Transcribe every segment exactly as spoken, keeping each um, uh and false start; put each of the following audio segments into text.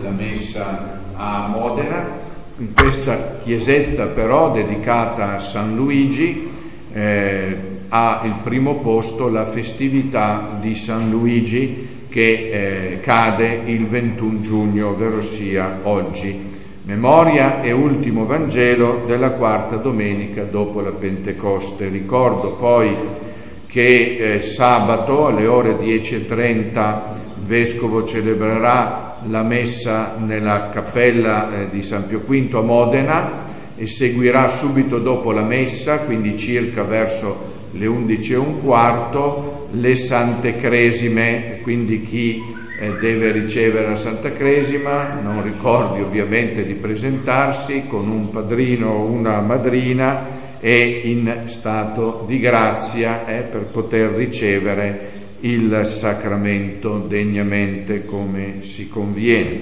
la messa a Modena. In questa chiesetta però dedicata a San Luigi eh, ha il primo posto la festività di San Luigi che eh, cade il ventuno giugno, ovvero sia oggi. Memoria e ultimo Vangelo della quarta domenica dopo la Pentecoste. Ricordo poi che eh, sabato alle ore dieci e trenta il Vescovo celebrerà la messa nella cappella eh, di San Pio V a Modena e seguirà subito dopo la messa, quindi circa verso le undici e un quarto, le Sante Cresime. Quindi chi eh, deve ricevere la Santa Cresima non ricordi ovviamente di presentarsi con un padrino o una madrina e in stato di grazia eh, per poter ricevere il sacramento degnamente come si conviene.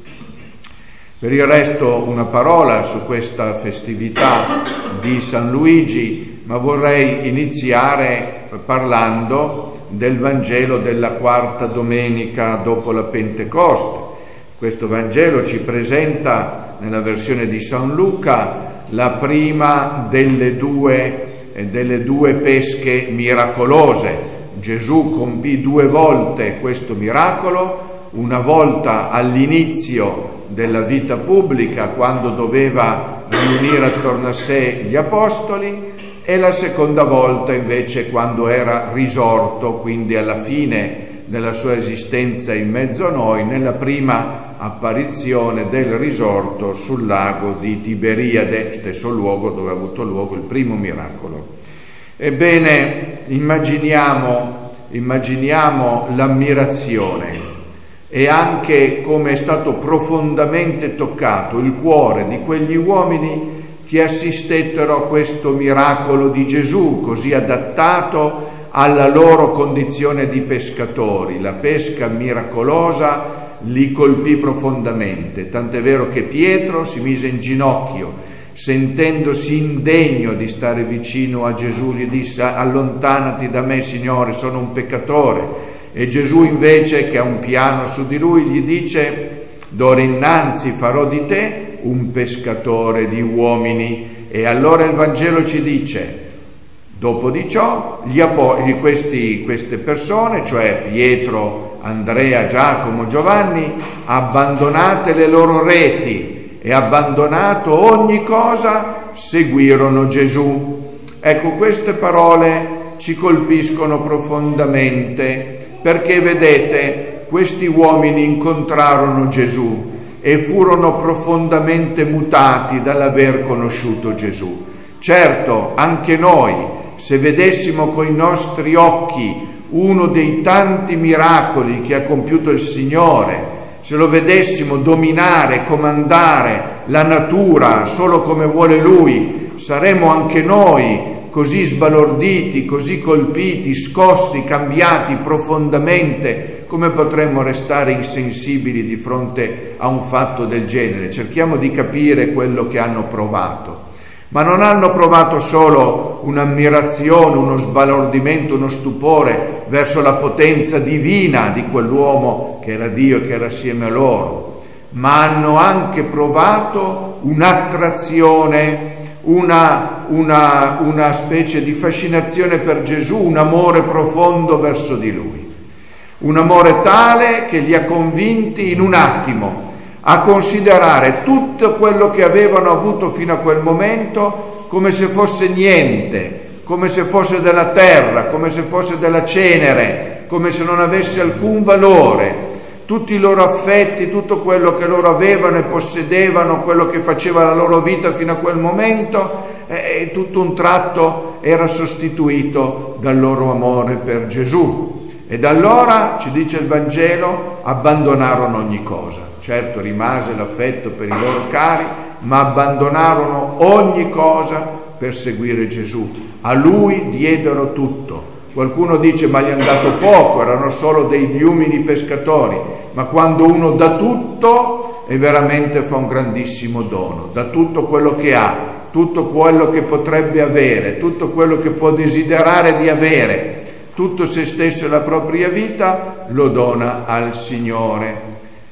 Per il resto una parola su questa festività di San Luigi, ma vorrei iniziare parlando del Vangelo della quarta domenica dopo la Pentecoste. Questo Vangelo ci presenta nella versione di San Luca la prima delle due, eh, delle due pesche miracolose. Gesù compì due volte questo miracolo, una volta all'inizio della vita pubblica, quando doveva riunire attorno a sé gli apostoli, e la seconda volta invece quando era risorto, quindi alla fine della sua esistenza in mezzo a noi, nella prima apparizione del risorto sul lago di Tiberiade, stesso luogo dove ha avuto luogo il primo miracolo. Ebbene, immaginiamo, immaginiamo l'ammirazione e anche come è stato profondamente toccato il cuore di quegli uomini che assistettero a questo miracolo di Gesù, così adattato alla loro condizione di pescatori. La pesca miracolosa li colpì profondamente, tant'è vero che Pietro si mise in ginocchio, sentendosi indegno di stare vicino a Gesù, gli disse: allontanati da me, Signore, sono un peccatore. E Gesù invece, che ha un piano su di lui, gli dice: d'ora innanzi farò di te un pescatore di uomini. E allora il Vangelo ci dice: dopo di ciò gli apostoli, questi, queste persone, cioè Pietro, Andrea, Giacomo, Giovanni, abbandonate le loro reti e abbandonato ogni cosa, seguirono Gesù. Ecco, queste parole ci colpiscono profondamente, perché vedete, questi uomini incontrarono Gesù e furono profondamente mutati dall'aver conosciuto Gesù. Certo, anche noi, se vedessimo coi nostri occhi uno dei tanti miracoli che ha compiuto il Signore, se lo vedessimo dominare, comandare la natura solo come vuole Lui, saremmo anche noi così sbalorditi, così colpiti, scossi, cambiati profondamente. Come potremmo restare insensibili di fronte a un fatto del genere? Cerchiamo di capire quello che hanno provato. Ma non hanno provato solo un'ammirazione, uno sbalordimento, uno stupore verso la potenza divina di quell'uomo che era Dio e che era assieme a loro, ma hanno anche provato un'attrazione, una, una, una specie di fascinazione per Gesù, un amore profondo verso di Lui. Un amore tale che li ha convinti in un attimo a considerare tutto quello che avevano avuto fino a quel momento come se fosse niente, come se fosse della terra, come se fosse della cenere, come se non avesse alcun valore. Tutti i loro affetti, tutto quello che loro avevano e possedevano, quello che faceva la loro vita fino a quel momento, eh, tutto un tratto era sostituito dal loro amore per Gesù. E da allora, ci dice il Vangelo, abbandonarono ogni cosa. Certo, rimase l'affetto per i loro cari, ma abbandonarono ogni cosa per seguire Gesù. A Lui diedero tutto. Qualcuno dice: ma gli è andato poco, erano solo degli umili pescatori. Ma quando uno dà tutto, e veramente fa un grandissimo dono, dà tutto quello che ha, tutto quello che potrebbe avere, tutto quello che può desiderare di avere, tutto se stesso e la propria vita lo dona al Signore.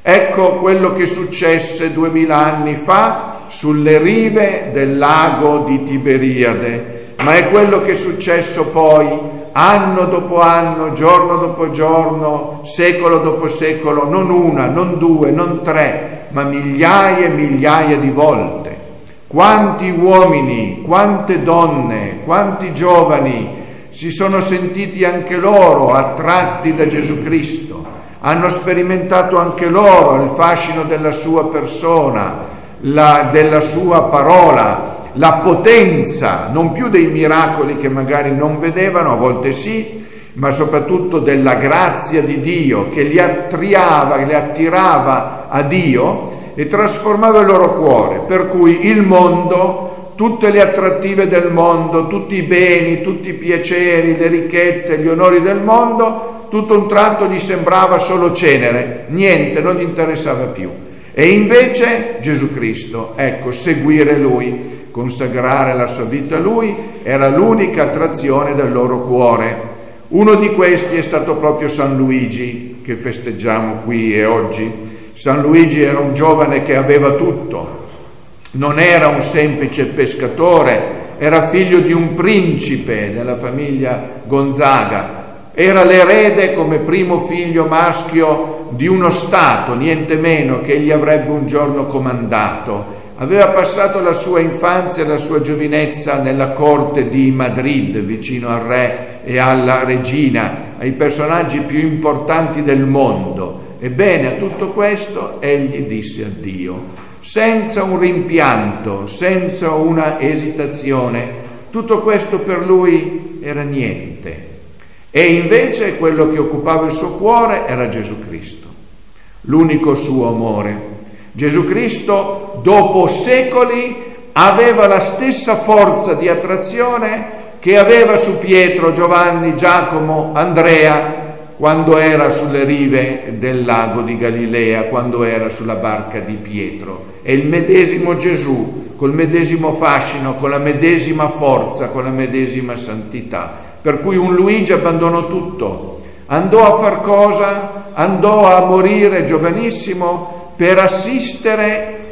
Ecco quello che successe duemila anni fa sulle rive del lago di Tiberiade, ma è quello che è successo poi anno dopo anno, giorno dopo giorno, secolo dopo secolo, non una, non due, non tre, ma migliaia e migliaia di volte. Quanti uomini, quante donne, quanti giovani si sono sentiti anche loro attratti da Gesù Cristo, hanno sperimentato anche loro il fascino della sua persona, la, della sua parola, la potenza, non più dei miracoli che magari non vedevano, a volte sì, ma soprattutto della grazia di Dio che li attirava, li attirava a Dio e trasformava il loro cuore, per cui il mondo, tutte le attrattive del mondo, tutti i beni, tutti i piaceri, le ricchezze, gli onori del mondo, tutto un tratto gli sembrava solo cenere, niente, non gli interessava più. E invece Gesù Cristo, ecco, seguire Lui, consacrare la sua vita a Lui, era l'unica attrazione del loro cuore. Uno di questi è stato proprio San Luigi, che festeggiamo qui e oggi. San Luigi era un giovane che aveva tutto, non era un semplice pescatore, era figlio di un principe della famiglia Gonzaga, era l'erede come primo figlio maschio di uno stato, niente meno, che egli avrebbe un giorno comandato. Aveva passato la sua infanzia e la sua giovinezza nella corte di Madrid, vicino al re e alla regina, ai personaggi più importanti del mondo. Ebbene, a tutto questo egli disse addio, senza un rimpianto, senza una esitazione. Tutto questo per lui era niente. E invece quello che occupava il suo cuore era Gesù Cristo, l'unico suo amore. Gesù Cristo, dopo secoli, aveva la stessa forza di attrazione che aveva su Pietro, Giovanni, Giacomo, Andrea, quando era sulle rive del lago di Galilea, quando era sulla barca di Pietro. È il medesimo Gesù, col medesimo fascino, con la medesima forza, con la medesima santità. Per cui un Luigi abbandonò tutto, andò a far cosa? Andò a morire giovanissimo per assistere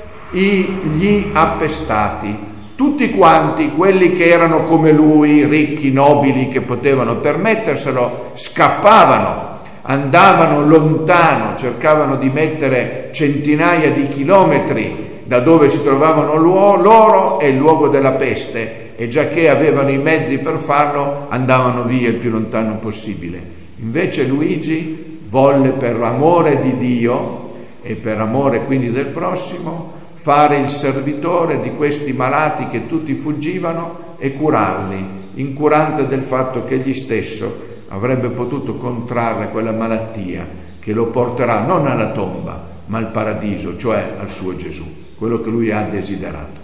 gli appestati, tutti quanti quelli che erano come lui, ricchi, nobili, che potevano permetterselo, scappavano, andavano lontano, cercavano di mettere centinaia di chilometri da dove si trovavano loro e il luogo della peste, e giacché avevano i mezzi per farlo, andavano via il più lontano possibile. Invece Luigi volle, per amore di Dio e per amore quindi del prossimo, fare il servitore di questi malati che tutti fuggivano e curarli, incurante del fatto che egli stesso avrebbe potuto contrarre quella malattia che lo porterà non alla tomba ma al paradiso, cioè al suo Gesù, quello che lui ha desiderato.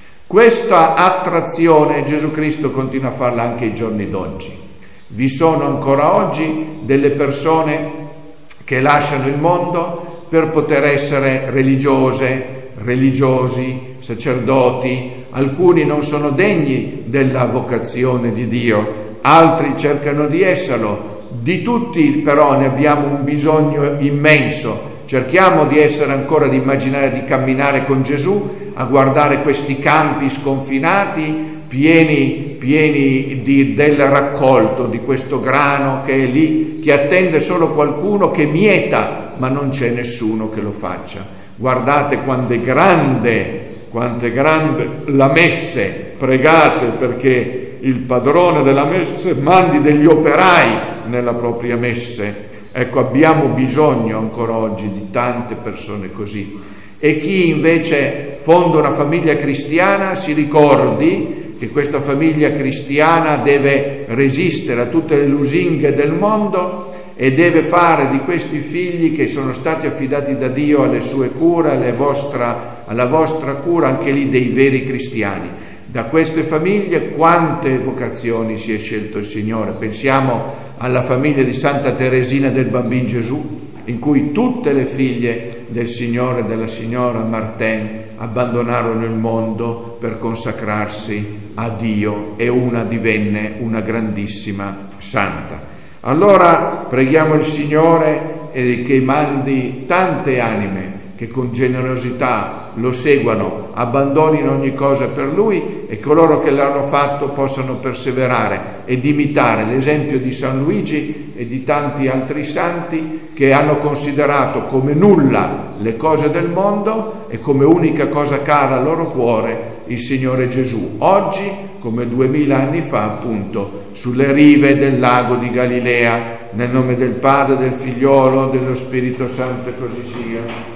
Questa attrazione Gesù Cristo continua a farla anche ai giorni d'oggi. Vi sono ancora oggi delle persone che lasciano il mondo per poter essere religiose, religiosi, sacerdoti. Alcuni non sono degni della vocazione di Dio, altri cercano di esserlo. Di tutti però ne abbiamo un bisogno immenso. Cerchiamo di essere ancora, di immaginare di camminare con Gesù, a guardare questi campi sconfinati, pieni, pieni di, del raccolto di questo grano che è lì, che attende solo qualcuno che mieta, ma non c'è nessuno che lo faccia. Guardate quanto è grande, quanto è grande la messe, pregate perché il padrone della messe mandi degli operai nella propria messe. Ecco, abbiamo bisogno ancora oggi di tante persone così. E chi invece fonda una famiglia cristiana si ricordi che questa famiglia cristiana deve resistere a tutte le lusinghe del mondo e deve fare di questi figli che sono stati affidati da Dio alle sue cure, alle vostra, alla vostra cura, anche lì dei veri cristiani. Da queste famiglie quante vocazioni si è scelto il Signore. Pensiamo alla famiglia di Santa Teresina del Bambino Gesù, in cui tutte le figlie del Signore e della Signora Martin abbandonarono il mondo per consacrarsi a Dio e una divenne una grandissima santa. Allora preghiamo il Signore e che mandi tante anime che con generosità lo seguano, abbandonino ogni cosa per Lui, e coloro che l'hanno fatto possano perseverare ed imitare l'esempio di San Luigi e di tanti altri santi che hanno considerato come nulla le cose del mondo e come unica cosa cara al loro cuore il Signore Gesù. Oggi, come duemila anni fa, appunto, sulle rive del lago di Galilea, nel nome del Padre, del Figliolo, dello Spirito Santo, e così sia.